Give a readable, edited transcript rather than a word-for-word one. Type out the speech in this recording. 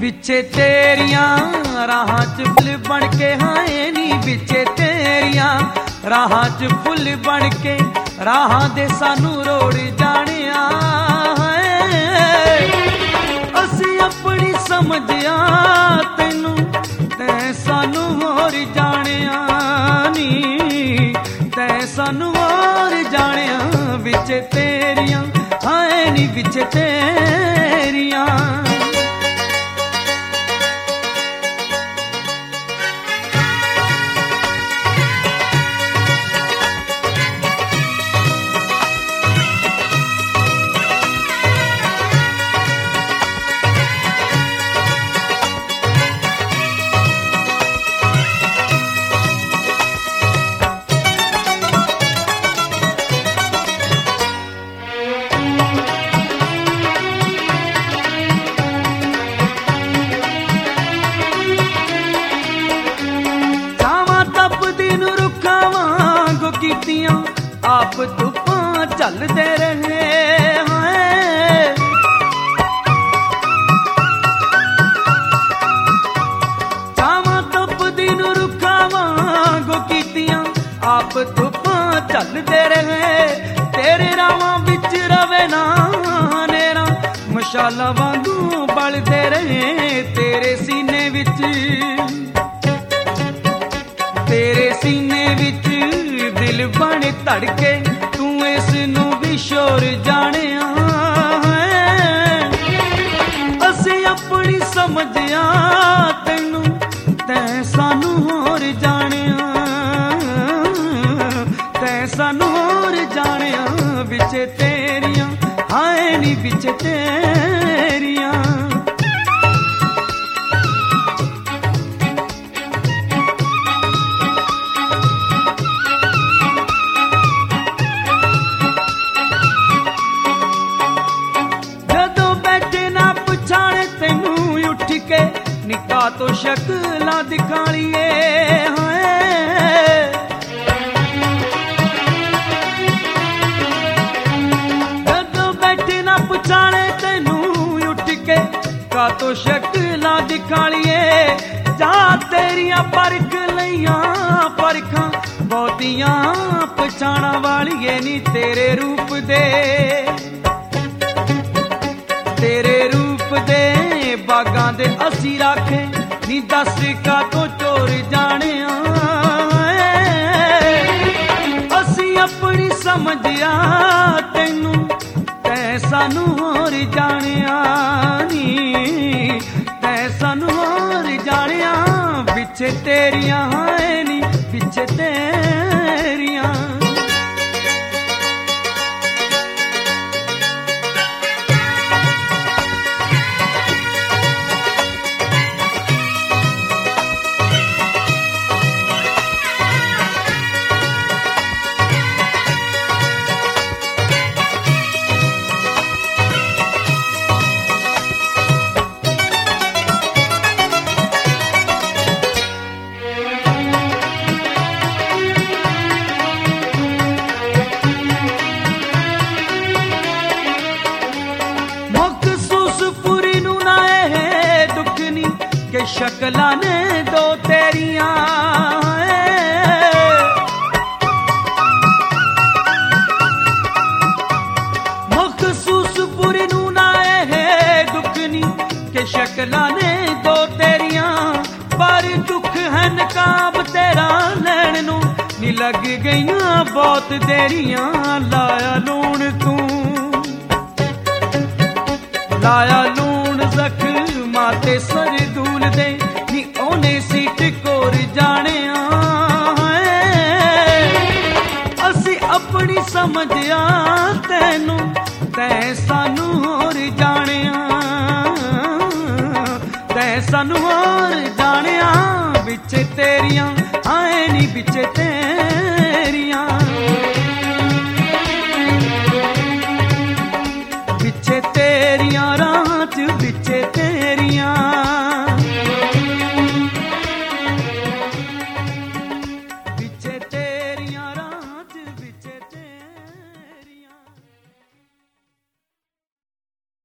बिचे तेरियां राहां च फुल बन के हाए नी बिचे तेरियां राहां च फुल बन के राहां दे सानू रोड़ जानिया असी अपनी समझिया तेनू तै सानू होर जानिया नी तै सानू होर जानिया बिचे तेरियां हाए नी बिचे तेरियां आप धुप्पा चलते रहे हैं चावा धुप दिन रुखा वांगू कीतियां आप धुप्पा चलते रहे तेरे रावां बिच रवे ना नेरा मशाला वांगू बलते रहे तेरे सीने विच दिल बन धड़के तू इस नू भी शोर जानिया असी अपनी समझिया तेनू तै सानू होर जानिया तै सानू होर जानिया बिचे तेरियां हाए नी बिचे तेरियां निका तो शक्ला दिखालिए जदों बैठे ना पुछाने तेनू उठ के का तो शक्ला दिखालिए जा तेरिया परख लिया परखा बहुतियां पछाणा वालिए नी तेरे रूप दे बागां दे असी राखे नी दस का तो चोर जानिया असी अपनी समझिया तेनू तै सानू होर जानिया नी तै सानू होर जानिया बिचे तेरियां हाए नी बिचे तेरियां शक्लां ने दो तेरियां मखसूस पुरी नू ना है दुखनी के शक्लां ने दो तेरियां पर दुख है नकाब तेरा लैण नू नी लग गईयां बहुत देरियां लाया लूण तू लाया लूण जख्मां ते सर दूल दे नी ओने सीट कोर जानिया असी अपनी समझिया तेनू तै सानू होर जानिया तै सानू होर जानिया बिचे तेरियां हाए नी बिचे तेरियां